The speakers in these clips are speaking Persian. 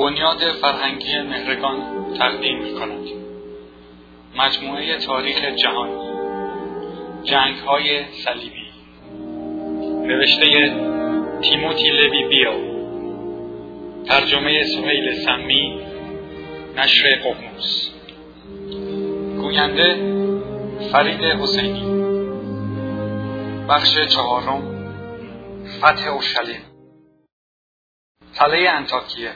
بنیاد فرهنگی مهرگان تقدیم می‌کند. مجموعه تاریخ جهان، جنگ‌های صلیبی، نوشته تیموتی لوی بیل، ترجمه سهیل سمی، نشر ققنوس، گوینده فرید حسینی. بخش چهارم، فتح اورشلیم. تله انطاکیه.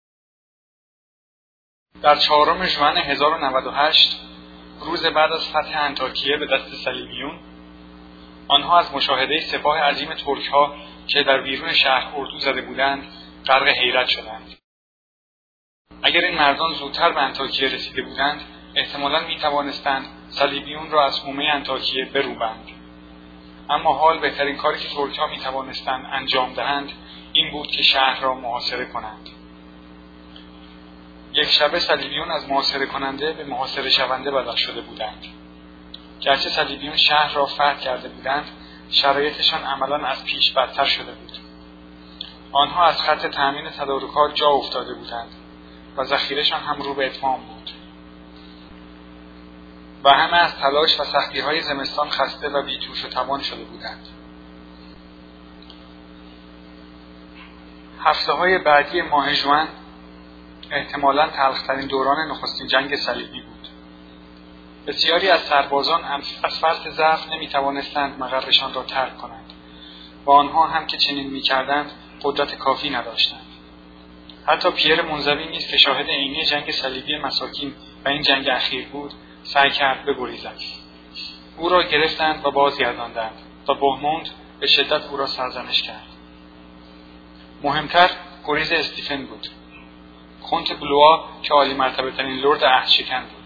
در 4 ژوئن 1098 روز بعد از فتح انطاکیه به دست صلیبیون، آنها از مشاهده سپاه عظیم ترک‌ها که در بیرون شهر اردو زده بودند غرق حیرت شدند. اگر این مردان زودتر به انطاکیه رسیده بودند، احتمالاً می‌توانستند صلیبیون را از حومه انطاکیه بروبند. اما حال بهترین کاری که ترک‌ها می‌توانستند انجام دهند این بود که شهر را محاصره کنند. یک شبه صلیبیون از محاصره کننده به محاصره شونده بدل شده بودند. گرچه صلیبیون شهر را فتح کرده بودند، شرایطشان عملاً از پیش بدتر شده بود. آنها از خط تأمین تدارکات جا افتاده بودند و ذخیره‌شان هم رو به اتمام بود. و همه از تلاش و سختی‌های زمستان خسته و بی‌جوش و توان شده بودند. هفته‌های بعدی ماه ژوئن احتمالاً تلخ‌ترین دوران نخستین جنگ صلیبی بود. بسیاری از سربازان از فرط ضعف نمی‌توانستند مقرشان را ترک کنند و آنها هم که چنین می‌کردند قدرت کافی نداشتند. حتی پیر منزوی نیز که شاهد عینی جنگ صلیبی مساکین و این جنگ اخیر بود، سعی کرد بگریزد. او را گرفتند و بازگرداندند و بهموند به شدت او را سرزنش کرد. مهمتر گریز استیفن بود، کنت بلوا که عالی مرتبه ترین لرد عهدشکن بود.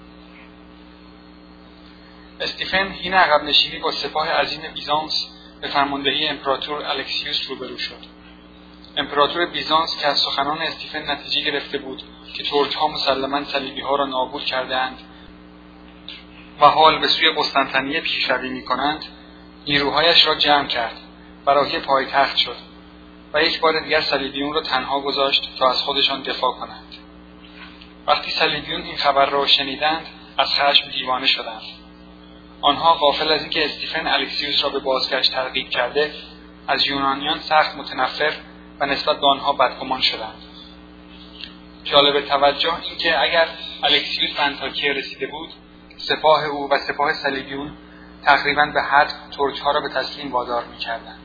استیفن حین عقب نشینی با سپاه عظیم بیزانس به فرماندهی امپراتور الکسیوس روبرو شد. امپراتور بیزانس که از سخنان استیفن نتیجه گرفته بود که ترک‌ها مسلماً صلیبی‌ها را نابود کرده‌اند و حال به سوی قسطنطنیه پیشروی می‌کنند، نیروهایش را جمع کرد و راهی پایتخت شد و یک بار دیگر صلیبیون را تنها گذاشت تا از خودشان دفاع کنند. وقتی صلیبیون این خبر را شنیدند، از خشم دیوانه شدند. آنها غافل از اینکه استیفن الکسیوس را به بازگشت ترغیب کرده، از یونانیان سخت متنفر و نسبت به آنها بدگمان شدند. جالب توجه این که اگر الکسیوس به انطاکیه رسیده بود، سپاه او و سپاه صلیبیون تقریباً به حد ترک‌ها را به تسلیم وادار می‌کردند.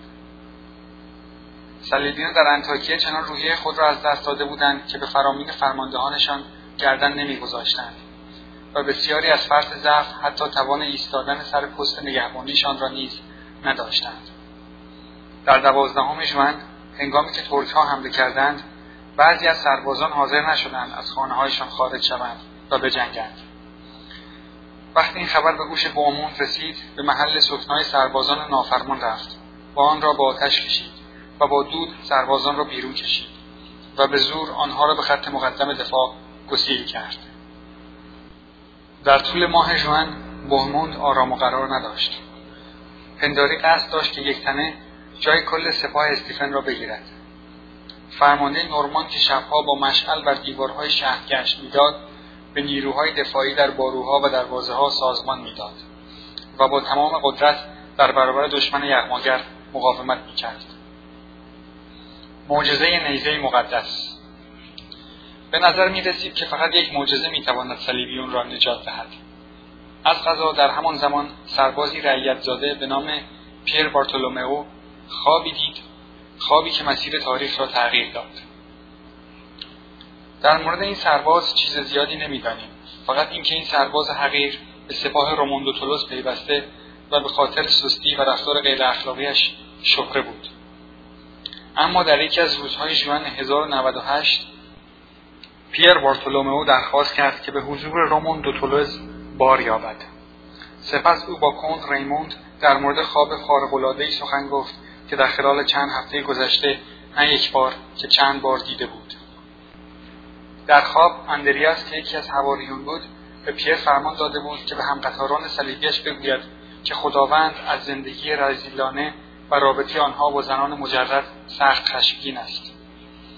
صلیبیون در انطاکیه چنان روحیه خود را از دست داده بودند که به فرامین فرماندهانشان گردن نمی‌گذاشتند و بسیاری از فرط ضعف حتی توان ایستادن سر پست نگهبانیشان را نیز نداشتند. در 12 ژوئن هنگامی که ترک‌ها حمله کردند، بعضی از سربازان حاضر نشدند از خانه‌هایشان خارج شوند و بجنگند. وقتی این خبر به گوش بهموند رسید، به محل سکنای سربازان نافرمان رفت و آن را با آتش کشید و با دود سربازان را بیرون کشید و به زور آنها را به خط مقدم دفاع گسیل کرد. در طول ماه ژوئن بهموند آرام و قرار نداشت. پنداری قصد داشت که یک تنه جای کل سپاه استیفن را بگیرد. فرمانده نورمان که شبها با مشعل بر دیوارهای شهر گشت می‌داد، به نیروهای دفاعی در باروها و دروازه‌ها سازمان می‌داد و با تمام قدرت در برابر دشمن یغماگر مقاومت می‌کرد. معجزه نیزه مقدس. به نظر می‌رسید که فقط یک معجزه می‌تواند صلیبیون را نجات دهد. از قضا در همان زمان سربازی رعیت‌زاده به نام پیر بارتولومئو خوابی دید، خوابی که مسیر تاریخ را تغییر داد. در مورد این سرباز چیز زیادی نمی‌دانیم، فقط اینکه این سرباز حقیر به سپاه روموندوتولوس پیوسته و به خاطر سستی و رفتار غیر اخلاقیش شهره بود. اما در یکی از روزهای ژوئن 1098 پیر بارتولومئو درخواست کرد که به حضور روموندوتولوس بار یابد. سپس او با کنت ریموند در مورد خواب خارق‌العاده‌ای سخن گفت که در خلال چند هفته گذشته نه یک بار که چند بار دیده بود. در خواب اندریاس که یکی از حواریون بود به پیر فرمان داده بود که به همقطاران صلیبیش بگوید که خداوند از زندگی رذیلانه و رابطه آنها با زنان مجرد سخت خشمگین است.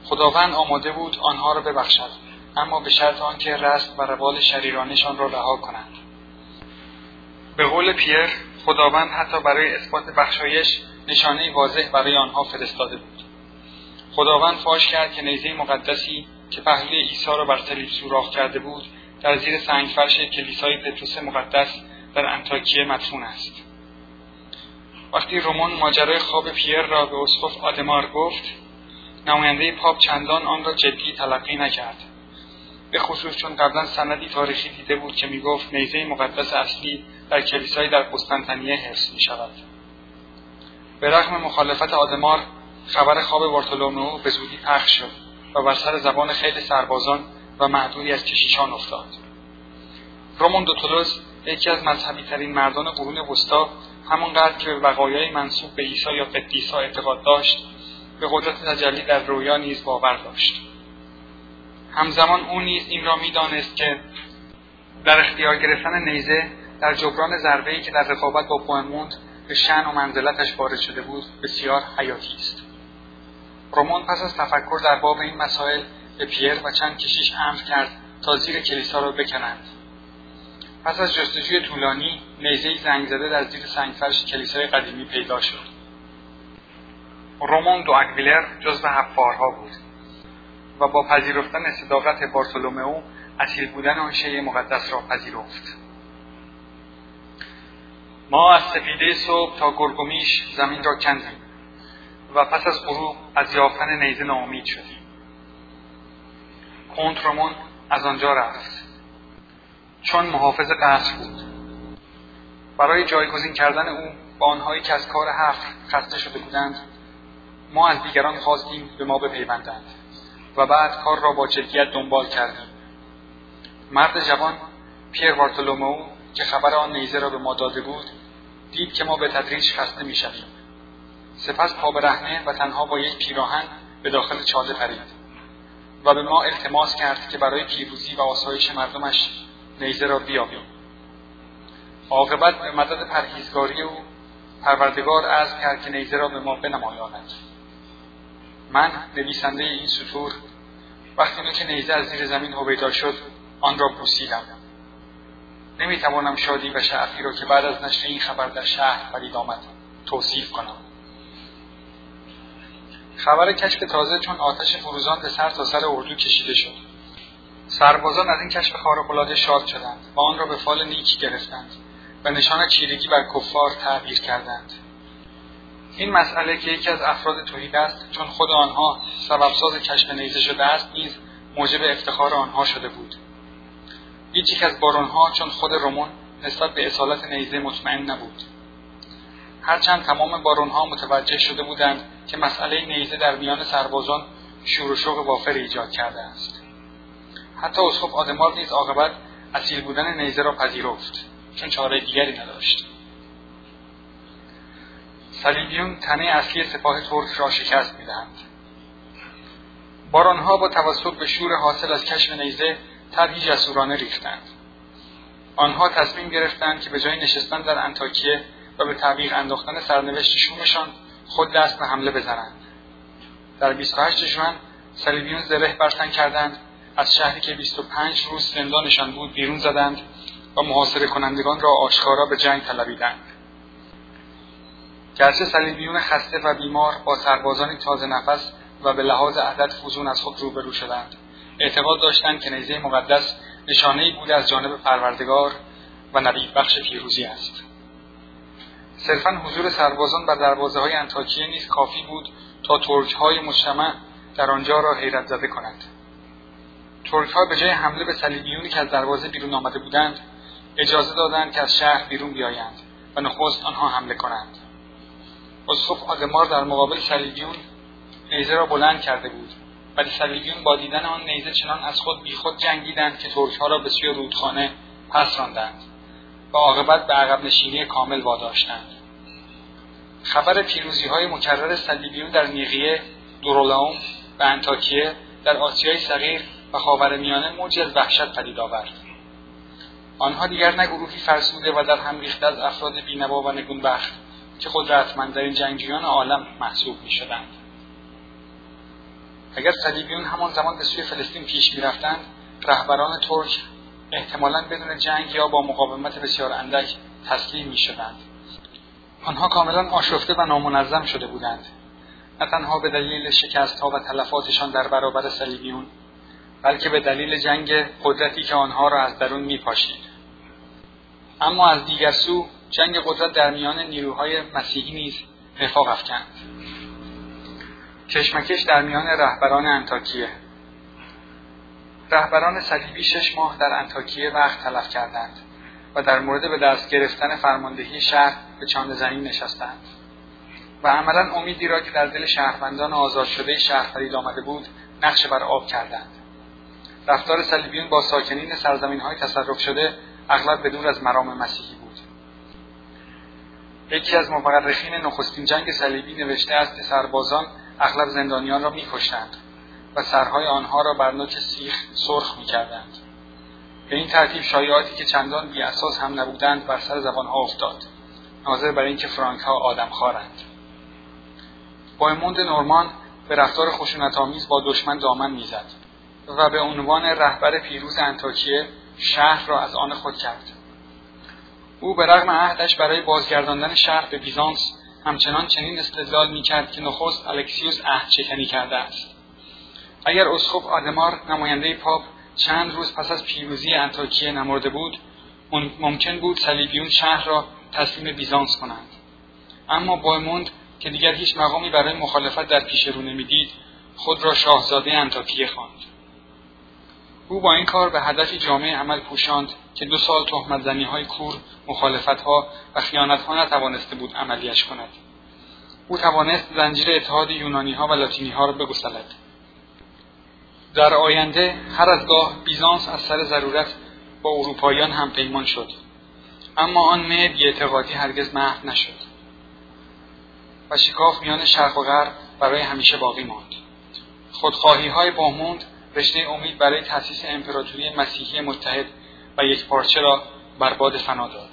خداوند آماده بود آنها را ببخشد، اما به شرط آنکه رست و روال شریرانشان را رها کنند. به قول پیر، خداوند حتی برای اثبات بخشایش نشانه واضح برای آنها فرستاده بود. خداوند فاش کرد که نیزه مقدسی که پهلوی عیسی را بر صلیب سوراخ کرده بود در زیر سنگفرش کلیسای پطرس مقدس در انطاکیه مدفون است. وقتی رومون ماجرای خواب پیر را به اسقف آدمار گفت، نماینده پاپ چندان آن را جدی تلقی نکرد، به خصوص چون قبلا سندی تاریخی دیده بود که میگفت نیزه مقدس اصلی در کلیسای در قسطنطنیه حفظ می شود. به رغم مخالفت آدمار، خبر خواب بارتولومئو به زودی پخش شد و بر سر زبان خیلی سربازان و معدودی از کشیشان افتاد. رومون دو تولوز، یکی از مذهبی ترین مردان قرون وسطی، همانقدر که به بقایای منسوب به عیسی یا قدیسا اعتقاد داشت، به قدرت تجلی در رویا نیز باور داشت. همزمان او نیز این را می‌دانست که در اختیار گرفتن نیزه در جبران ضربه‌ای که در رقابت با بوهموند به شأن و منزلتش وارد شده بود بسیار حیاتی است. رومون پس از تفکر در باب این مسائل به پیر و چند کشیش امر کرد تا زیر کلیسا را بکنند. پس از جستجوی طولانی، نیزه‌ای زنگ زده در زیر سنگفرش کلیسای قدیمی پیدا شد. رومون دو اگویلر جزو حفارها بود و با پذیرفتن صداقت بارتولومئو اصیل بودن آن شیء مقدس را پذیرفت. ما از سپیده صبح تا گرگومیش زمین را کندیم و پس از غروب از یافتن نیزه ناامید شدیم. کنت رومون از آنجا رفت، چون محافظ قصر بود. برای جایگزین کردن او با آنهایی که از کار حفر خسته شده بودند، ما از دیگران خواستیم به ما بپیوندند و بعد کار را با جدیت دنبال کردیم. مرد جوان پیر بارتولومئو که خبر آن نیزه را به ما داده بود، دید که ما به تدریج خسته می‌شویم. سپس پا برهنه و تنها با یک پیراهن به داخل چاله پرید و به ما التماس کرد که برای پیروزی و آسایش مردمش نیزه را بیابیم. عاقبت به مدد پرهیزگاری او پروردگار عزم کرد که نیزه را به ما بنمایاند. من نویسنده این سطور وقتی که نیزه از زیر زمین هویدا شد آن را بوسیدم. نمیتوانم شادی و شعفی را که بعد از نشر این خبر در شهر پدید آمد توصیف کنم. خبر کشف تازه چون آتش فروزان به سر تا سر اردو کشیده شد. سربازان از این کشف خارق‌العاده شاد شدند و آن را به فال نیک گرفتند و نشان چیرگی بر کفار تعبیر کردند. این مسئله که یکی از افراد توحید است، چون خود آنها سببساز کشف نیزه شده است، نیز موجب افتخار آنها شده بود. هیچ یک از بارونها چون خود رومون نسبت به اصالت نیزه مطمئن نبود. هرچند تمام بارونها متوجه شده بودند که مسئله نیزه در میان سربازان شور و شوق وافر ایجاد کرده است. حتی اسقف آدمار نیز عاقبت اصیل بودن نیزه را پذیرفت، چون چاره دیگری نداشت. صلیبیون تنه اصلی سپاه ترک را شکست می‌دهند. بارونها با توسط به شور حاصل از کشف نیزه طرحی جسورانه ریختند. آنها تصمیم گرفتند که به جای نشستن در انطاکیه و به تعویق انداختن سرنوشت شومشان خود دست به حمله بزنند. در 28 ژوئن صلیبیون زره برتن کردند، از شهری که 25 روز زندانشان بود بیرون زدند و محاصره کنندگان را آشکارا به جنگ طلبیدند. گرچه صلیبیون خسته و بیمار با سربازانی تازه نفس و به لحاظ عدد فزون از خود روبرو شدند، اعتقاد داشتند که نیزه مقدس نشانه‌ای بوده از جانب پروردگار و نوید بخش پیروزی است. صرفاً حضور سربازان بر دروازه‌های انطاکیه نیز کافی بود تا ترک‌های مجتمع در آنجا را حیرت زده کنند. ترک‌ها به جای حمله به صلیبیونی که از دروازه بیرون آمده بودند، اجازه دادند که از شهر بیرون بیایند و نخست آنها حمله کنند. اسقف آدمار در مقابل صلیبیون نیزه را بلند کرده بود، ولی صلیبیون با دیدن آن نیزه چنان از خود بیخود جنگیدند که ترک‌ها را به سوی رودخانه پس راندند و عاقبت به عقب نشینی کامل واداشتند. خبر پیروزی‌های مکرر صلیبیون در نیقیه، دورولاوم و انطاکیه در آسیای صغیر و خاورمیانه موجی از وحشت پدید آورد. آنها دیگر نه گروهی فرسوده و در هم ریخته از افراد بی‌نوا و نگونبخت که قدرتمندترین جنگجویان عالم محسوب می‌شدند. اگر صلیبیون همان زمان به سوی فلسطین پیش می‌رفتند، رهبران ترک احتمالاً بدون جنگ یا با مقاومت بسیار اندک تسلیم می‌شدند. آنها کاملاً آشفته و نامنظم شده بودند، نه تنها به دلیل شکست‌ها و تلفاتشان در برابر صلیبیون، بلکه به دلیل جنگ قدرتی که آنها را از درون می‌پاشید. اما از دیگر سو جنگ قدرت در میان نیروهای مسیحی نیز رفاق افکند. کشمکش در میان رهبران انطاکیه. رهبران صلیبی 6 ماه در انطاکیه وقت تلف کردند و در مورد به دست گرفتن فرماندهی شهر به چانه زمین نشستند و عملاً امیدی را که در دل شهروندان آزاد شده شهر پدید آمده بود نقش بر آب کردند. رفتار صلیبیون با ساکنین سرزمین‌های تصرف شده اغلب به دور از مرام مسیحی بود. یکی از مورخین نخستین جنگ صلیبی نوشته است که سربازان اغلب زندانیان را می‌کشتند و سرهای آنها را بر نوک سیخ سرخ می‌کردند. به این ترتیب شایعاتی که چندان بی اساس هم نبودند بر سر زبان‌ها افتاد، ناظر بر اینکه فرانک‌ها آدمخوارند. بایموند نورمان به رفتار خشونت‌آمیز با دشمن دامن می‌زد و به عنوان رهبر پیروز انطاکیه شهر را از آن خود کرد. او به رغم عهدش برای بازگرداندن شهر به بیزانس همچنان چنین استدلال می‌کرد که نخست الکسیوس عهد شکنی کرده است. اگر اسقف آدمار نماینده پاپ چند روز پس از پیروزی انطاکیه نمرده بود، ممکن بود صلیبیون شهر را تسلیم بیزانس کنند. اما بایموند که دیگر هیچ مقامی برای مخالفت در پیش رو نمی‌دید، خود را شاهزاده انطاکیه خواند. او با این کار به هدفی جامع عمل پوشاند که 2 سال تهمت‌زنی‌های کور، مخالفت‌ها و خیانت‌ها نتوانسته بود عملیش کند. او توانست زنجیر اتحاد یونانی‌ها و لاتینی‌ها را بگسلد. در آینده هر از گاه بیزانس از سر ضرورت با اروپاییان هم پیمان شد، اما آن مه بی‌اعتقادی هرگز محو نشد و شکاف میان شرق و غرب برای همیشه باقی ماند. خودخواهی‌های بایموند رشته امید برای تأسیس امپراتوری مسیحی متحد و یکپارچه را بر باد فنا داد.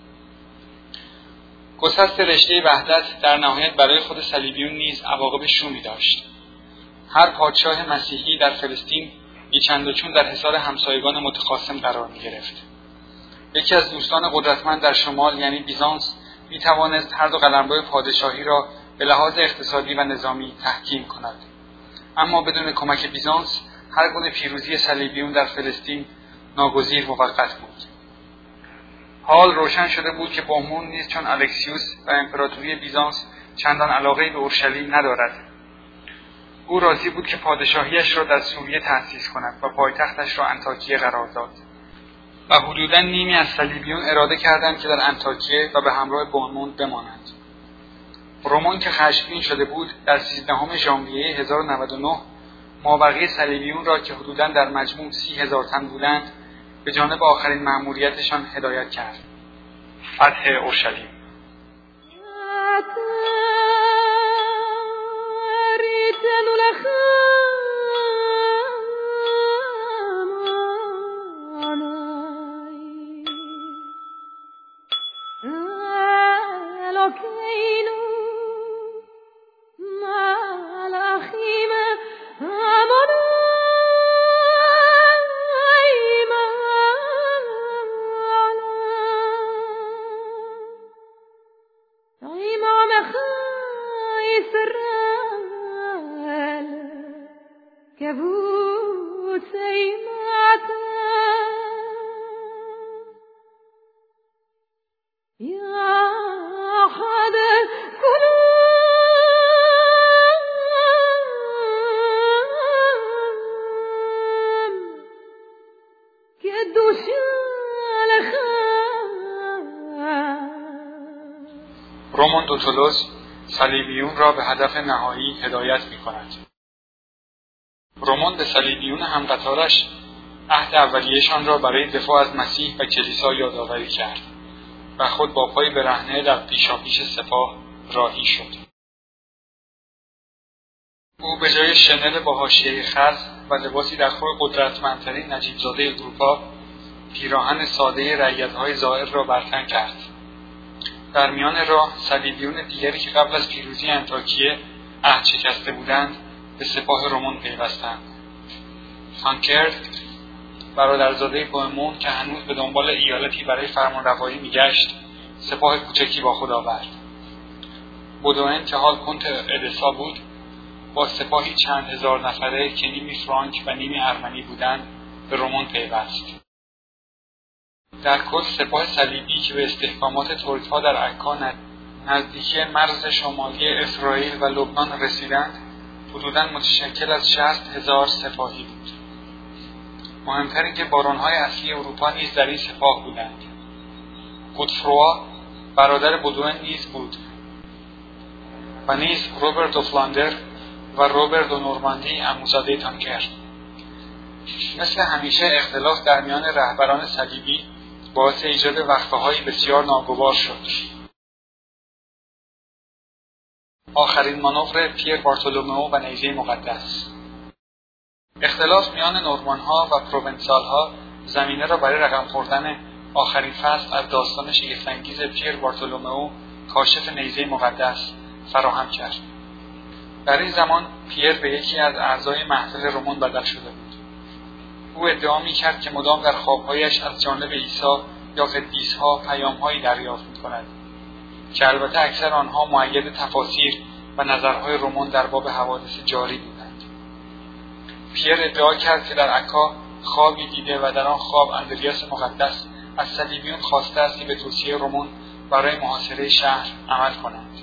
گسست رشته وحدت در نهایت برای خود صلیبیون نیز عواقب شومی داشت. هر پادشاه مسیحی در فلسطین بیچند و چون در حصار همسایگان متخاصم قرار می‌گرفت. یکی از دوستان قدرتمند در شمال یعنی بیزانس می‌توانست هر 2 قلمرو پادشاهی را به لحاظ اقتصادی و نظامی تحکیم کند. اما بدون کمک بیزانس هر گونه پیروزی صلیبیون در فلسطین ناگزیر موقت بود. حال روشن شده بود که بایموند نیز چون الکسیوس و امپراتوری بیزانس چندان علاقه‌ای به اورشلیم ندارد. او راضی بود که پادشاهیش را در سوریه تأسیس کند و پایتختش را انطاکیه قرار داد. و حدوداً نیمی از صلیبیون اراده کردند که در انطاکیه و به همراه بایموند بمانند. رومان که خشمگین شده بود در 13 ژانویه 1099 مابقی صلیبیون را که حدوداً در مجموع 30,000 تن بودند به جانب آخرین مأموریتشان هدایت کرد: فتح اورشلیم. رومان دوتولوس صلیبیون را به هدف نهایی هدایت می‌کند. رومان به صلیبیون همقطارش عهد اولیه‌شان را برای دفاع از مسیح و کلیسا یادآوری کرد و خود با پای برهنه در پیشاپیش سپاه راهی شد. او به جای شنل با حاشیه خز و لباسی در خور قدرتمندترین نجیب‌زاده اروپا، پیراهن ساده رعیت‌های زائر را بر تن کرد. در میان راه صلیبیون دیگری که قبل از پیروزی انطاکیه عهد شکسته بودند به سپاه رومان پیوستند. تانکرد، برادرزاده بوهمون که هنوز به دنبال ایالتی برای فرمانروایی میگشت، سپاه کوچکی با خود آورد. بودوئن که حال کنت ادسا بود، با سپاهی چند هزار نفره که نیمی فرانک و نیمی ارمنی بودند به رومان پیوست. در کل سپاه صلیبی که به استحکامات ترک‌ها در عکا نزدیکی مرز شمالی اسرائیل و لبنان رسیدند، حدوداً متشکل از 60,000 سپاهی بود. مهمتر این که بارون‌های اصلی اروپا نیز در این سپاه بودند. گودفروا برادر بودوئن نیز بود و نیز روبرت دو فلاندر و روبرت دو نورماندی عموزاده تانکرد. مثل همیشه اختلاف در میان رهبران صلیبی باعث ایجاد وقفه‌های بسیار ناگوار شد. آخرین مانور پیر بارتولومئو و نیزه مقدس. اختلاف میان نورمان‌ها و پروونسال‌ها زمینه را برای رقم خوردن آخرین فصل از داستان شگفت‌انگیز پیر بارتولومئو کاشف نیزه مقدس فراهم کرد. در این زمان پیر به یکی از اعضای محفل رومان بدل شده بود. او ادعا می‌کرد که مدام در خواب‌هایش از جانب عیسی یا قدیس‌ها پیام‌هایی دریافت می‌کند که البته اکثر آنها مؤید تفاسیر و نظرهای رومان در باب حوادث جاری بودند. پیر ادعا کرد که در عکا خوابی دیده و در آن خواب اندریاس مقدس از صلیبیون خواسته است که به توصیه رومان برای محاصره شهر عمل کنند.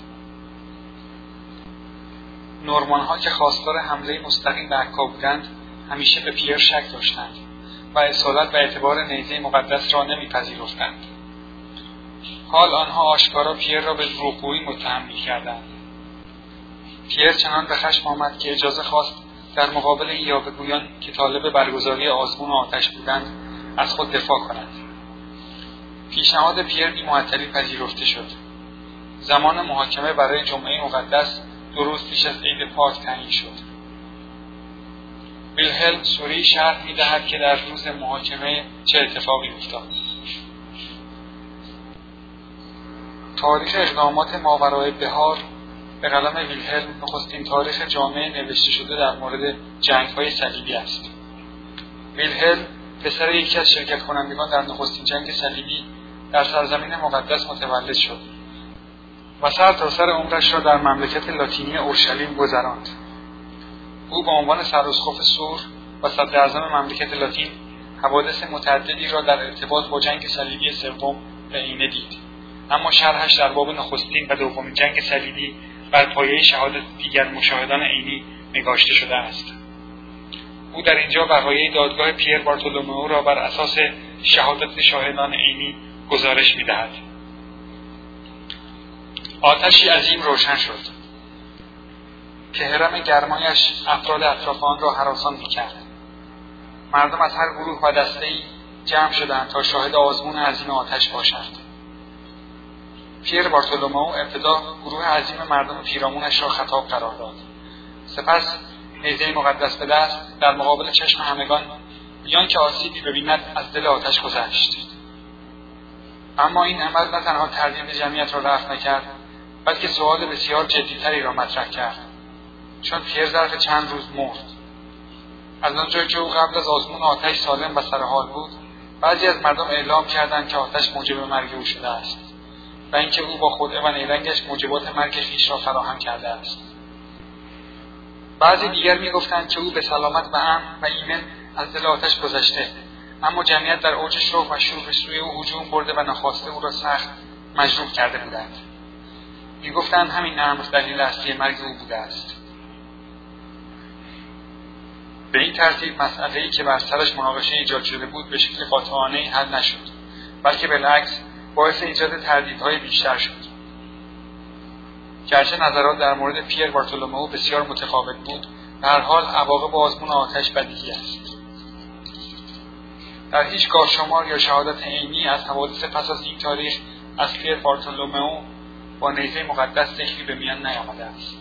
نورمان‌ها که خواستار حمله مستقیم به عکا بودند، همیشه به پیر شک داشتند و اصالت و اعتبار نیزه مقدس را نمی‌پذیرفتند. حال آنها آشکارا پیر را به دروغگویی متهم می‌کردند. پیر چنان به خشم آمد که اجازه خواست در مقابل این یاوه‌گویان که طالب برگزاری آزمون آتش بودند از خود دفاع کند. پیشنهاد پیر بی‌معطلی پذیرفته شد. زمان محاکمه برای جمعه مقدس 2 روز پیش از عید پاک تعیین شد. ویلهلم سوری شرح می‌دهد که در روز محاکمه چه اتفاقی افتاد. تاریخ اقدامات ماورای بحار به قلم ویلهلم نخستین تاریخ جامع نوشته شده در مورد جنگ‌های صلیبی است. ویلهلم پسر یکی از شرکت کنندگان در نخستین جنگ صلیبی در سرزمین مقدس متولد شد و سرتاسر عمرش را در مملکت لاتینی اورشلیم گذراند. او به عنوان سراسخف سور و صدراعظم مملکت لاتین حوادث متعددی را در ارتباط با جنگ صلیبی سوم به عینه دید، اما شرحش در باب نخستین و دومین جنگ صلیبی بر پایه شهادت دیگر مشاهدان عینی نگاشته شده است. او در اینجا وقایع دادگاه پیر بارتولومئو را بر اساس شهادت شاهدان عینی گزارش می‌دهد. آتشی عظیم روشن شد که هرم گرمایش افراد اطراف آن را هراسان می‌کرد. مردم از هر گروه و دسته‌ای جمع شدند تا شاهد آزمون عظیم آتش باشند. پیر بارتولومئو ابتدا گروه عظیم مردم پیرامونش را خطاب قرار داد. سپس نیزه مقدس به دست در مقابل چشم همگان بیان که آسیبی ببیند از دل آتش گذشت. اما این عمل نه تنها تردید جمعیت را رفع نکرد، بلکه سؤال بسیار جدی‌تری را مطرح کرد، چون پیر ظرف چند روز مرد. از آنجایی که او قبل از آزمون آتش سالم و سرحال بود، بعضی از مردم اعلام کردند که آتش موجب مرگ او شده است و اینکه او با خدعه و نیرنگش موجبات مرگ خویش را فراهم کرده است. بعضی دیگر می‌گفتند که او به سلامت و امن و ایمن از دل آتش گذشته، اما جمعیت در اوج شوق و شور به سوی او هجوم برده و ناخواسته او را سخت مجروح کرده بودند. می‌گفتند همین امر دلیل اصلی مرگ او بوده است. به این ترتیب مسئله‌ای که بر سرش مناقشه ایجاد شده بود به شکل قاطعانه‌ای حل نشد، بلکه بالعکس باعث ایجاد تردیدهای بیشتر شد. گرچه نظرات در مورد پیر بارتولومئو بسیار متفاوت بود، به هر حال عواقب آزمون آتش بدیهی است. در هیچ گاهشمار یا شهادت عینی از حوادث پس از این تاریخ از پیر بارتولومئو با نیزه مقدس ذکری به میان نیامده است.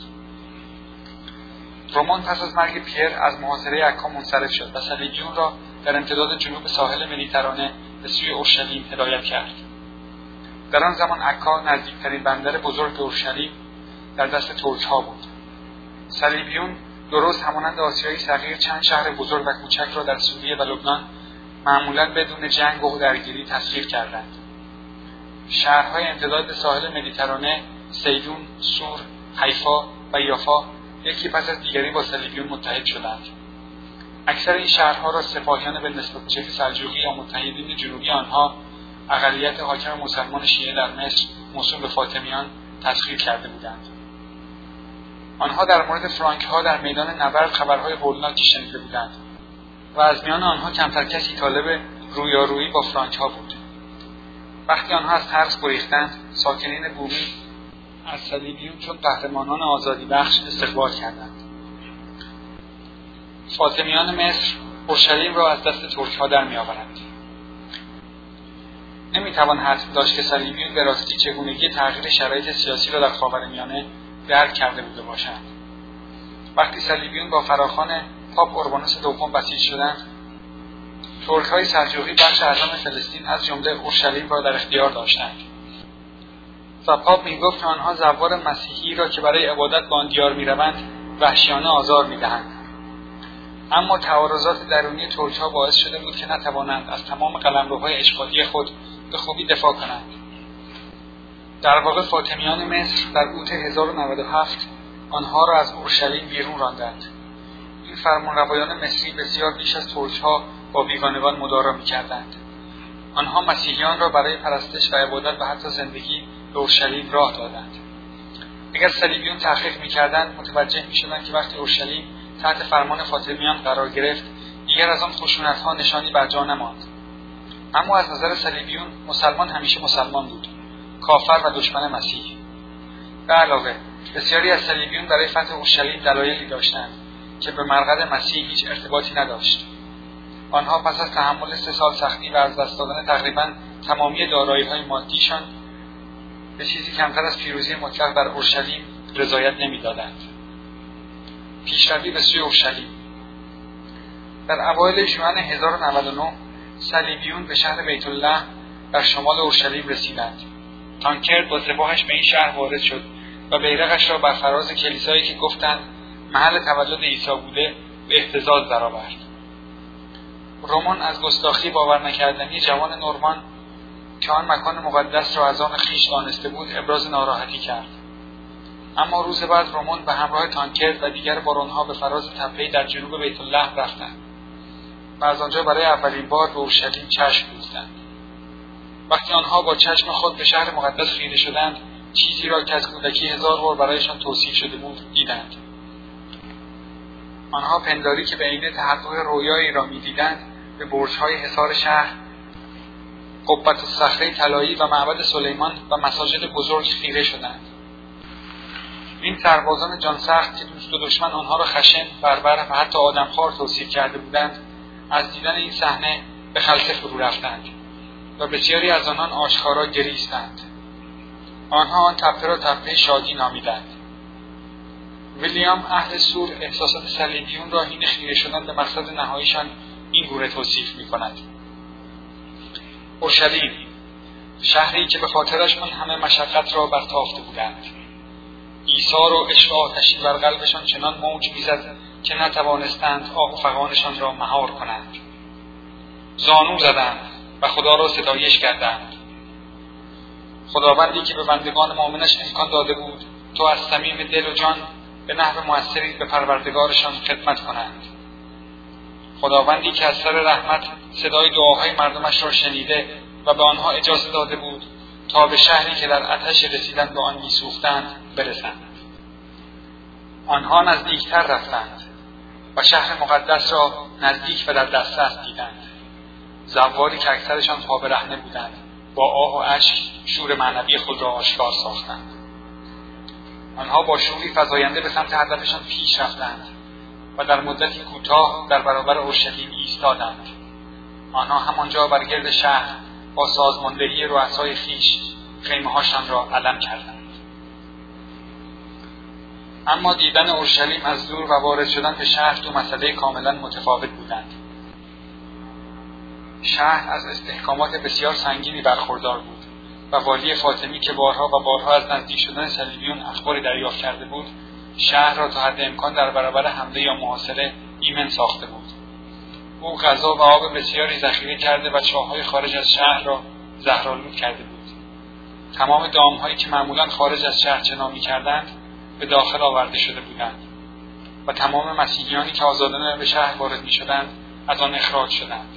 رومان پس از مرگ پیر از محاصره عکا منصرف شد و صلیبیون را در امتداد جنوب ساحل مدیترانه به سوی اورشلیم هدایت کرد. در آن زمان عکا نزدیکترین بندر بزرگ اورشلیم در دست ترک‌ها بود. صلیبیون درست همانند آسیای صغیر چند شهر بزرگ و کوچک را در سوریه و لبنان معمولاً بدون جنگ و درگیری تسخیر کردند. شهرهای امتداد به ساحل مدیترانه، سیدون، سور، حیفا و یافا یکی پس از دیگری با صلیبیون متحد شدند. اکثر این شهرها را سپاهیان به نسبت کوچک سلجوقی یا متحدین جنوبی آنها، اقلیت حاکم مسلمان شیعه در مصر موسوم به فاطمیان، تسخیر کرده بودند. آنها در مورد فرانک ها در میدان نبرد خبرهای هولناکی شنیده بودند و از میان آنها کمتر کسی طالب رویارویی با فرانک ها بود. وقتی آنها از ترس گریختند، ساکنین بومی از صلیبیون چون قهرمانان آزادی بخش استقبال کردند. فاطمیان مصر اورشلیم را از دست ترک ها در می آورند. نمیتوان حدس داشت که صلیبیون به راستی چگونگی تغییر شرایط سیاسی را در خاورمیانه درک کرده بوده باشند. وقتی صلیبیون با فراخوان پاپ اوربانوس دوم بسیج شدند، ترک‌های سلجوقی بخش اعظم فلسطین از جمله اورشلیم را در اختیار داشتند و پاپ میگفت که آنها زوار مسیحی را که برای عبادت به آن دیار میروند وحشیانه آزار میدهند. اما تعارضات درونی ترک‌ها باعث شده بود که نتوانند از تمام قلمروهای اشغالی خود به خوبی دفاع کنند. در واقع فاطمیان مصر در اوت 1097 آنها را از اورشلیم بیرون راندند. این فرمانروایان مصری بسیار بیش از ترک‌ها با بیگانگان مدارا می‌کردند. آنها مسیحیان را برای پرستش و عبادت و حتی زندگی به اورشلیم راه دادند. اگر صلیبیون تحقیق می‌کردند متوجه می‌شدند که وقتی اورشلیم تحت فرمان فاطمیان قرار گرفت دیگر از آن خشونت‌ها نشانی بر جا نماند. اما از نظر صلیبیون مسلمان همیشه مسلمان بود، کافر و دشمن مسیح. به علاوه بسیاری از صلیبیون برای فتح اورشلیم دلایلی داشتند که به مرقد مسیح هیچ ارتباطی نداشت. آنها پس از تحمل 3 سال سختی و از دست دادن تقریباً تمامی دارایی‌های مادیشان به چیزی کمتر از پیروزی مطلق بر اورشلیم رضایت نمی‌دادند. پیشروی به سوی اورشلیم. در اوایل ژوئن 1099 صلیبیون به شهر بیت الله در شمال اورشلیم رسیدند. تانکرد با سپاهش به این شهر وارد شد و بیرقش را بر فراز کلیسایی که گفتند محل تولد عیسی بوده به اهتزاز درآورد. رومان از گستاخی باور نکردنی جوان نورمان که آن مکان مقدس را از آن خویش دانسته بود ابراز ناراحتی کرد. اما روز بعد رومان به همراه تانکرد و دیگر بارونها به فراز تپه‌ای در جنوب بیت الله رفتند و از آنجا برای اولین بار به اورشلیم چشم دوختند. وقتی آنها با چشم خود به شهر مقدس خیره شدند، چیزی را که از کودکی 1000 بار برایشان توصیف شده بود دیدند. آنها پنداری که به عین تحقق رویایی را می‌دیدند به برج‌های حصار شهر، قبة الصخره طلایی و معبد سلیمان و مساجد بزرگ خیره شدند. این سربازان جانسخت که دوست و دشمن آنها را خشن، بربر و حتی آدمخوار توصیف کرده بودند، از دیدن این صحنه به خلسه فرو رفتند و بسیاری از آنان آشکارا گریستند. آنها آن تپه را تپه شادی نامیدند. ویلیام اهل سور احساسات صلیبیون را حین خیره شدن به مقصد نهاییشان این گونه توصیف می‌کند: اورشلیم، شهری که به خاطرش آن همه مشقت را برتافته بودند. ایثار و عشق آتشی بر قلبشان چنان موج می‌زد که نتوانستند آب و فغانشان را مهار کنند. زانو زدند و خدا را ستایش کردند. خداوندی که به بندگان مؤمنش امکان داده بود تو از صمیم دل و جان به نحو موثری به پروردگارشان خدمت کنند. خداوندی که از سر رحمت صدای دعاهای مردمش را شنیده و به آنها اجازه داده بود تا به شهری که در آتش رسیدن به آن می‌سوختند برسند. آنها نزدیکتر رفتند و شهر مقدس را نزدیک و در دسترس دیدند. زواری که اکثرشان پا برهنه بودند با آه و اشک شور معنوی خود را آشکار ساختند. آنها با شوری فزاینده به سمت هدفشان پیش رفتند و در مدتی کوتاه در برابر اورشلیم ایستادند. آنها همانجا بر گرد شهر با سازماندهی رؤسای خویش خیمه‌هاشان را علم کردند. اما دیدن اورشلیم از دور و وارد شدن به شهر دو مسئله کاملا متفاوت بودند. شهر از استحکامات بسیار سنگینی برخوردار بود و والی فاطمی که بارها و بارها از نزدیک شدن صلیبیون اخباری دریافت کرده بود، شهر را تا حد امکان در برابر حمله یا محاصره ایمن ساخته بود. او غذا و آب بسیاری ذخیره کرده و چاه‌های خارج از شهر را زهرآلود کرده بود. تمام دام‌هایی که معمولاً خارج از شهر چنا می‌کردند به داخل آورده شده بودند و تمام مسیحیانی که آزادانه به شهر وارد می‌شدند از آن اخراج شدند.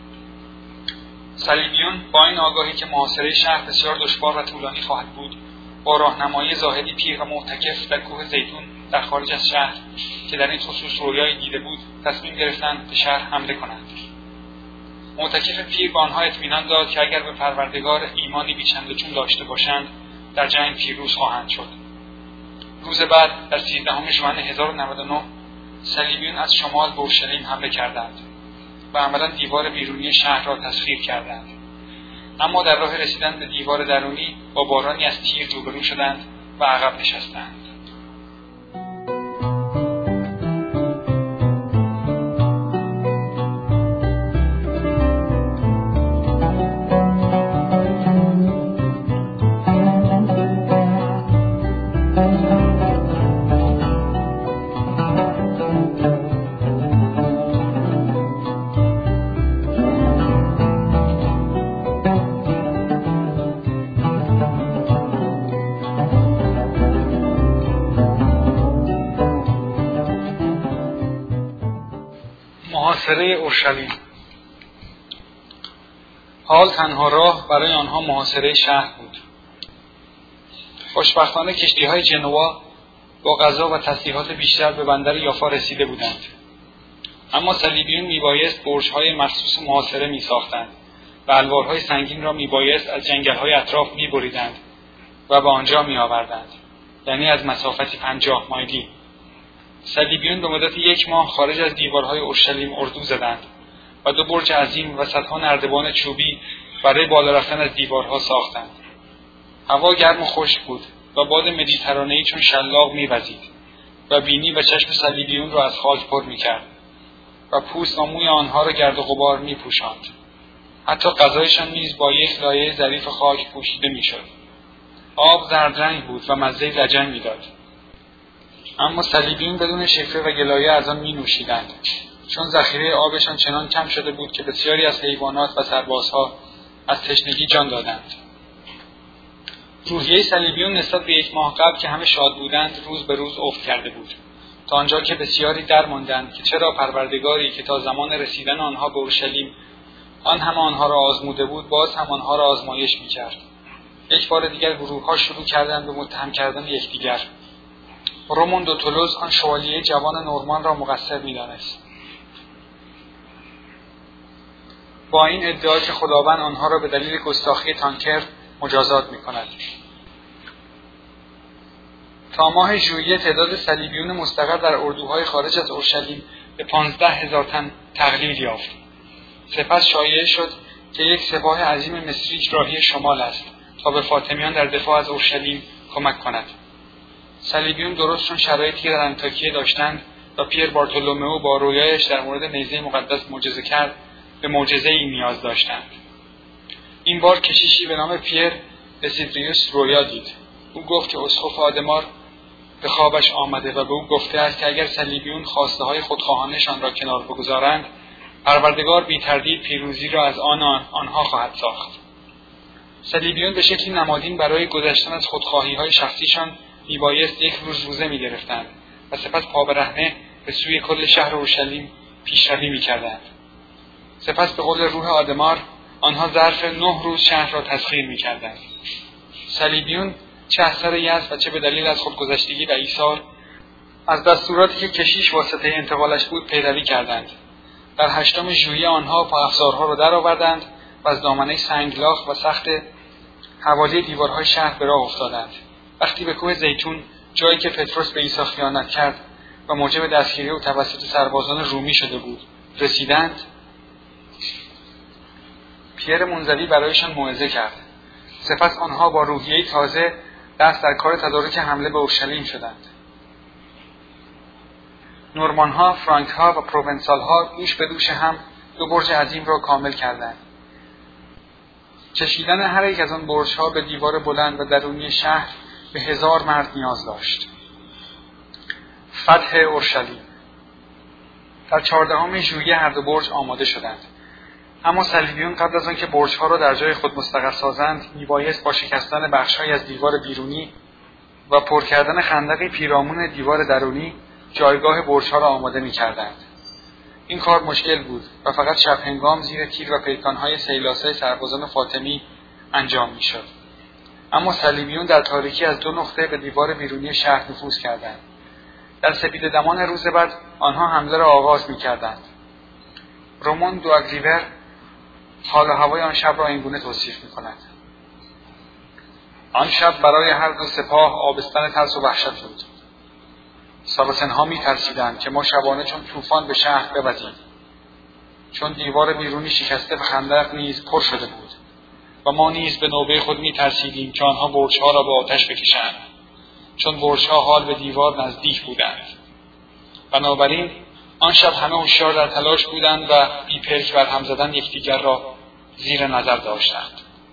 صلیبیون با این آگاهی که محاصره شهر بسیار دشوار و طولانی خواهد بود، با راهنمایی زاهدی پیر و معتکف در کوه زیتون در خارج از شهر که در این خصوص رویایی دیده بود، تصمیم گرفتند به شهر حمله کنند. معتکف پیر به آنها اطمینان داد که اگر به پروردگار ایمانی بیچند و چون داشته باشند، در جنگ پیروز خواهند شد. روز بعد در 13 ژوئن 1099 صلیبیون از شمال به اورشلیم حمله کردند و عملاً دیوار بیرونی شهر را تسخیر کردند. اما در راه رسیدن به دیوار درونی با بارانی از تیر روبرو شدند و عقب نشستند. محاصره اورشلیم. حال تنها راه برای آنها محاصره شهر بود. خوشبختانه کشتی‌های جنوا با غذا و تسلیحات بیشتر به بندر یافا رسیده بودند. اما صلیبیون میبایست برج‌های مخصوص محاصره میساختند و الوارهای سنگین را میبایست از جنگل‌های اطراف میبریدند و به آنجا میآوردند، یعنی از مسافتی 50 مایلی. صلیبیون به مدت 1 ماه خارج از دیوارهای اورشلیم اردو زدند و 2 برج عظیم و صدها نردبان چوبی برای بالا رفتن از دیوارها ساختند. هوا گرم و خشک بود و باد مدیترانه‌ای چون شلاق می‌وزید و بینی و چشم صلیبیون را از خاک پر می‌کرد و پوست و موی آنها را گرد و غبار می‌پوشاند. حتی غذایشان نیز با یک لایه ظریف خاک پوشیده می‌شد. آب زرد رنگ بود و مزه لجن می‌داد. اما صلیبیون بدون شکوه و گلایه از آن می‌نوشیدند، چون ذخیره آبشان چنان کم شده بود که بسیاری از حیوانات و سربازها از تشنگی جان دادند. روحیه صلیبیون نسبت به 1 ماه قبل که همه شاد بودند روز به روز افت کرده بود، تا آنجا که بسیاری درماندند که چرا پروردگاری که تا زمان رسیدن آنها به اورشلیم آن همه آنها را آزموده بود، باز هم آنها را آزمایش می‌کرد. یک بار دیگر گروه‌ها شروع کردند به متهم کردن یکدیگر. رومون دو تولوز آن شوالیه جوان نورمان را مقصر می‌دانست. با این ادعا که خداوند آنها را به دلیل گستاخی تانکر مجازات می‌کند. تا ماه ژوئیه تعداد صلیبیون مستقر در اردوهای خارج از اورشلیم به 15,000 تن تقلیل یافت. سپس شایعه شد که یک سپاه عظیم مصری راهی شمال است تا به فاطمیان در دفاع از اورشلیم کمک کند. صلیبیون درست چون شرایطی در انطاکیه داشتند و پیر بارتولومئو با رویایش در مورد نیزه مقدس معجزه کرد، به معجزه‌ای نیاز داشتند. این بار کشیشی به نام پیر دسیدریوس رویا دید. او گفت که اسقف آدمار به خوابش آمده و به او گفته است که اگر صلیبیون خواسته های خودخواهانشان را کنار بگذارند، پروردگار بی تردید پیروزی را از آنها خواهد ساخت. صلیبیون به شکلی نمادین برای گذشتن از خودخواهی های شخصیشان میبایست 1 روز روزه میگرفتند و سپس پا برهنه به سوی کل شهر اورشلیم پیشروی میکردند. سپس به قول روح آدمار آنها ظرف 9 روز شهر را تسخیر میکردند. صلیبیون چه از سر یأس و چه به دلیل از خودگذشتگی و ایثار از دستوراتی که کشیش واسطه انتقالش بود پیروی کردند. در 8 ژوئیه آنها پا افسارها را درآوردند و از دامنه سنگلاخ و سخت حوالی دیوارهای شهر به راه افتادند. وقتی به کوه زیتون، جایی که پتروس به عیسی خیانت کرد و موجب دستگیری او توسط سربازان رومی شده بود، رسیدند، پیر منزوی برایشان موعظه کرد. سپس آنها با روحیه‌ای تازه دست در کار تدارک حمله به اورشلیم شدند. نورمان‌ها، فرانک‌ها و پروونسال‌ها دوش به دوش هم 2 برج عظیم را کامل کردند. کشیدن هر یک از آن برج‌ها به دیوار بلند و درونی شهر به 1000 مرد نیاز داشت. فتح اورشلیم. در 14 ژوئیه هر دو برج آماده شدند. اما صلیبیون قبل از آنکه برج‌ها را در جای خود مستقر سازند، میبایست با شکستن بخش‌هایی از دیوار بیرونی و پر کردن خندقی پیرامون دیوار درونی جایگاه برج‌ها را آماده می‌کردند. این کار مشکل بود و فقط شب هنگام زیر تیر و پیکان‌های سیلاسای سربازان فاطمی انجام می‌شد. اما صلیبیون در تاریکی از 2 نقطه به دیوار بیرونی شهر نفوذ کردند. در سپیده‌دمان روز بعد آنها حمله را آغاز می‌کردند. رومون دو اگریور حال و هوای آن شب را اینگونه توصیف می‌کند: آن شب برای هر دو سپاه آبستن ترس و وحشت بود. ساراسن‌ها می‌ترسیدند که ما شبانه چون طوفان به شهر بوزیم، چون دیوار بیرونی شکسته و خندق نیز پر شده بود و ما نیز به نوبه خود می‌ترسیدیم که آنها برج‌ها را به آتش بکشند، چون برج‌ها حال به دیوار نزدیک بودند. بنابراین آن شب همه هوشیار در تلاش بودند و بی پلک برهم زدن یکدیگر را زیر نظر داشتند.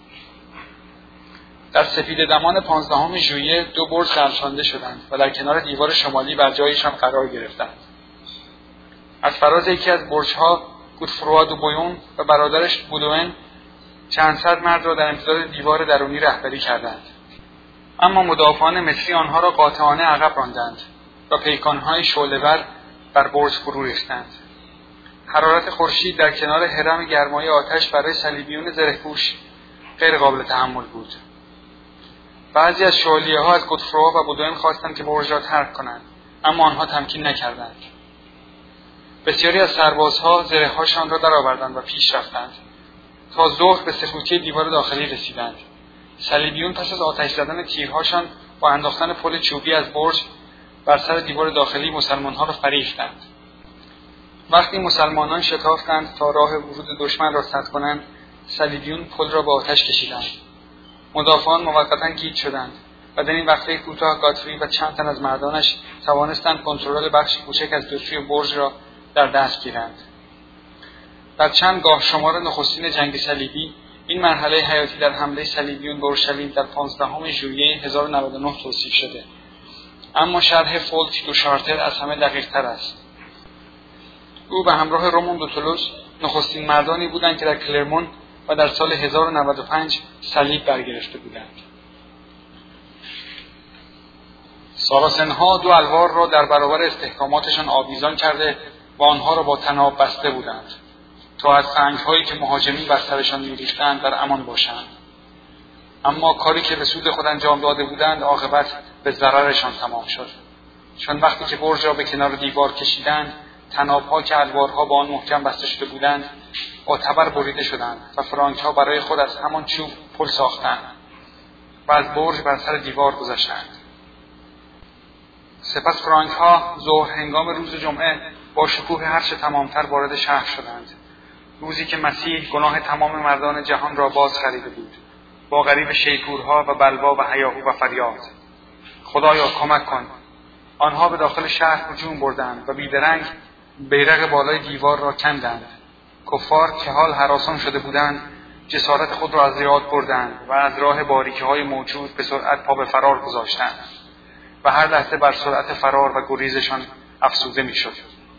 در سپیده‌دمان 15 ژوئیه 2 برج خلسانده شدند و در کنار دیوار شمالی بر جایشان قرار گرفتند. از فراز یکی از برج‌ها گودفروا دو بویون و برادرش بودوئن چند صد مرد را در امتداد دیوار درونی رهبری کردند. اما مدافعان مصری آنها را قاطعانه عقب راندند و پیکان‌های شعله‌ور بر برج فرو ریختند. حرارت خورشید در کنار هرم گرمای آتش برای صلیبیون زره‌پوش غیر قابل تحمل بود. بعضی از شعلیه‌ها از گودفروا و بودوئن خواستند که برج را ترک کنند، اما آنها تمکین نکردند. بسیاری از سربازها زره‌هاشان را درآوردند و پیش رفتند تا ظهر به سکوتی دیوار داخلی رسیدند. صلیبیون پس از آتش زدن تیرهاشان و انداختن پل چوبی از برج بر سر دیوار داخلی مسلمان‌ها را فریفتند. وقتی مسلمانان شتافتند تا راه ورود دشمن را سد کنند، صلیبیون پل را به آتش کشیدند. مدافعان موقتا گیج شدند و در این وقفه کوتاه گاتفری و چند تن از مردانش توانستند کنترل بخش کوچک از دو سوی برج را در دست گیرند. در چند گاه شمار نخستین جنگ صلیبی این مرحله حیاتی در حمله صلیبیون به اورشلیم در 15 ژوئیه 1099 توصیف شده، اما شرح فولک دو شارتر از همه دقیق‌تر است. او به همراه رومون دو تولوس نخستین مردانی بودند که در کلرمون و در سال 1095 صلیب برگرفته بودند. ساراسن‌ها 2 الوار را در برابر استحکاماتشان آویزان کرده و آنها را با طناب بسته بودند تا از سنگ‌هایی که مهاجمین بر سرشان می‌ریختند در امان باشند. اما کاری که به سود خود انجام داده بودند عاقبت به ضررشان تمام شد، چون وقتی که برج را به کنار دیوار کشیدند، طناب‌ها که الوارها با آن محکم بسته شده بودند با تبر بریده شدند و فرانک‌ها برای خود از همان چوب پل ساختند و از برج بر سر دیوار گذاشتند. سپس فرانک‌ها ظهر هنگام روز جمعه با شکوه هرچه تمامتر وارد شهر شدند، روزی که مسیح گناه تمام مردان جهان را باز خریده بود، با غریو شیپورها و بلوا و هیاهو و فریاد: خدایا کمک کن! آنها به داخل شهر هجوم بردند و بیدرنگ بیرق بالای دیوار را کندند. کفار که حال هراسان شده بودند جسارت خود را از یاد بردند و از راه باریکی‌های موجود به سرعت پا به فرار گذاشتند و هر لحظه بر سرعت فرار و گریزشان افزوده می‌شد.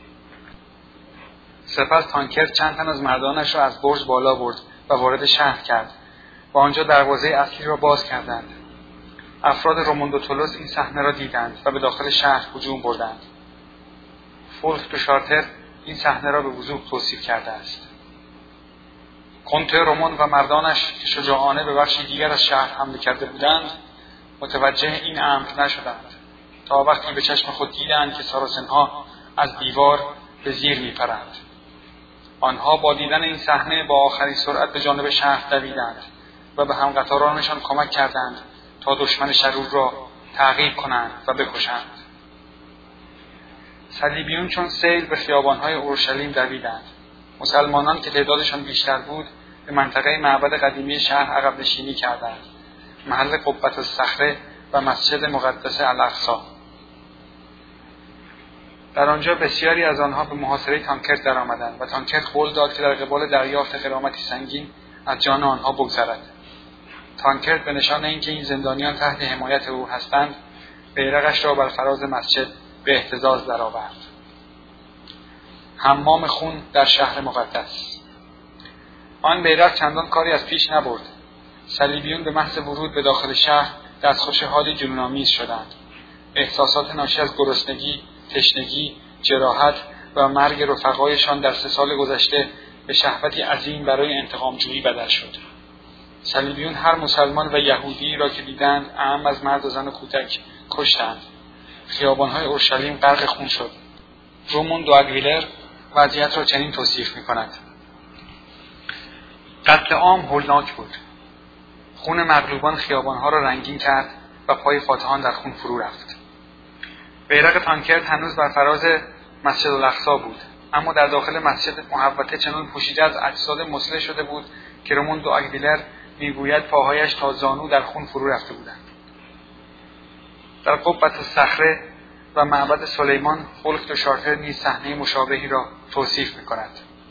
سپس تانکر چند تن از مردانش را از برج بالا برد و وارد شهر کرد و آنجا دروازه اصلی را باز کردند. افراد رومون دو تولوس این صحنه را دیدند و به داخل شهر هجوم بردند. فولک دو شارتر این صحنه را به وضوح توصیف کرده است: کنت رومون و مردانش که شجاعانه به بخشی دیگر از شهر حمله کرده بودند متوجه این امر نشدند تا وقتی به چشم خود دیدند که ساراسن‌ها از دیوار به زیر می‌پرند. آنها با دیدن این صحنه با آخرین سرعت به جانب شهر دویدند و به همقطارانشان کمک کردند تا دشمن شرور را تعقیب کنند و بکشند. صلیبیون چون سیل به خیابان‌های اورشلیم دویدند. مسلمانان که تعدادشان بیشتر بود به منطقه معبد قدیمی شهر عقب نشینی کردند، محل قبة الصخره و مسجد مقدس الاقصی. در آنجا بسیاری از آنها به محاصره تانکرت درآمدند و تانکرت قول داد که در قبال دریافت غرامتی سنگین از جان آنها بگذرد. تانکرت به نشان اینکه این زندانیان تحت حمایت او هستند، بیرقش را بر فراز مسجد به اهتزاز درآورد. حمام خون در شهر مقدس. آن بیرق چندان کاری از پیش نبرد. صلیبیون به محض ورود به داخل شهر دستخوش حالی جنون‌آمیز شدند. احساسات ناشی از گرسنگی، تشنگی، جراحت و مرگ رفقایشان در 3 سال گذشته به شهوتی عظیم برای انتقام‌جویی بدل شد. صلیبیون هر مسلمان و یهودی را که دیدند، اعم از مرد و زن و کودک، کشتند. خیابان‌های اورشلیم غرق خون شد. رومون دو آگویلر وضعیت را چنین توصیف می‌کند: قتل عام هولناک بود. خون مغلوبان خیابان‌ها را رنگین کرد و پای فاتحان در خون فرو رفت. بیرق تانکرد هنوز بر فراز مسجد الاقصی بود، اما در داخل مسجد محوطه چنان پوشیده از اجساد مسلح شده بود که رومون دو آگویلر میگوید پاهایش تا زانو در خون فرو رفته بودند. در قبة الصخره و معبد سلیمان فولک دو شارتر نیز صحنه مشابهی را توصیف می‌کند.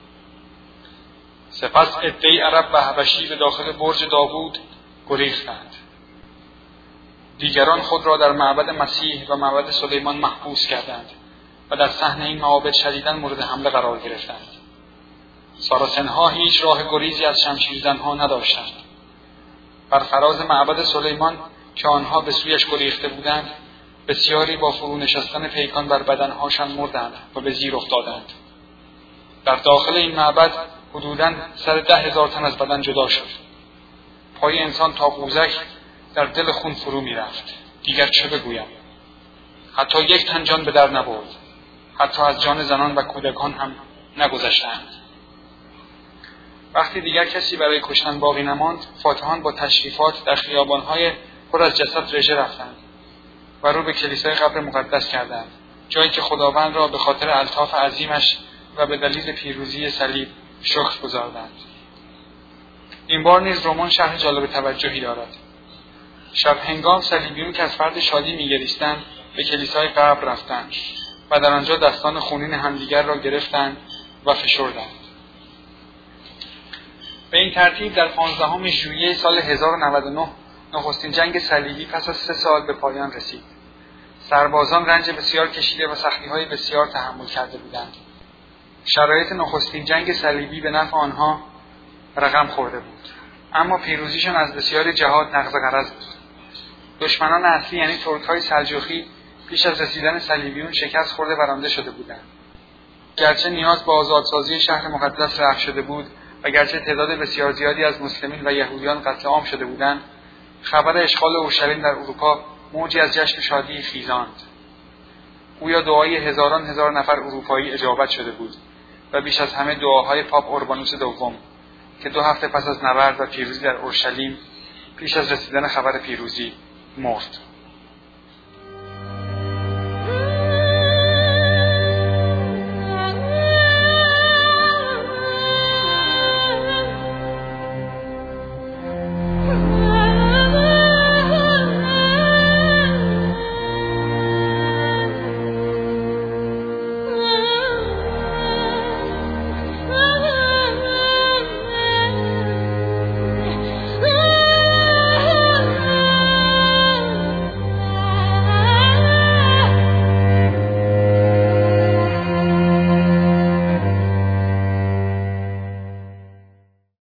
سپس عده‌ای عرب و حبشی به داخل برج داوود گریختند. دیگران خود را در معبد مسیح و معبد سلیمان محبوس کردند و در صحن این معابد شدیداً مورد حمله قرار گرفتند. ساراسن‌ها هیچ راه گریزی از شمشیرزن‌ها نداشتند. بر فراز معبد سلیمان که آنها به سویش گریخته بودند، بسیاری با فرو نشستن پیکان بر بدنهاشان مردند و به زیر افتادند. در داخل این معبد حدوداً سر 10,000 تن از بدن جدا شد. پای انسان تا قوزک در دل خون فرو می رفت. دیگر چه بگویم؟ حتی 1 تن جان به در نبرد. حتی از جان زنان و کودکان هم نگذشتند. وقتی دیگر کسی برای کشتن باقی نماند، فاتحان با تشریفات در خیابان‌های پر از جسد رژه رفتند و رو به کلیسای قبر مقدس کردند، جایی که خداوند را به خاطر الطاف عظیمش و به دلیل پیروزی صلیب شکر گزاردند. این بار نیز رومان شهر جالب توجهی دارد. شب هنگام صلیبیون که از فرد شادی می‌گریستند به کلیسای قبر رفتند و در آنجا دستان خونین همدیگر را گرفتند و فشردند. به این ترتیب در 15 ژوئیه سال 1099 نخستین جنگ صلیبی پس از 3 سال به پایان رسید. سربازان رنج بسیار کشیده و سختی‌های بسیار تحمل کرده بودند. شرایط نخستین جنگ صلیبی به نفع آنها رقم خورده بود، اما پیروزیشان از بسیاری جهات نقض غرض بود. دشمنان اصلی یعنی ترک‌های سلجوقی پیش از رسیدن صلیبیون شکست خورده و رانده شده بودند. گرچه نیاز به آزادسازی شهر مقدس رفع شده بود و گرچه تعداد بسیار زیادی از مسلمین و یهودیان قتل عام شده بودند، خبر اشغال اورشلیم در اروپا موجی از جشن و شادی خیزاند. گویا دعای هزاران هزار نفر اروپایی اجابت شده بود و بیش از همه دعاهای پاپ اوربانوس دوم که 2 هفته پس از نبرد و پیروزی در اورشلیم پیش از رسیدن خبر پیروزی مرد.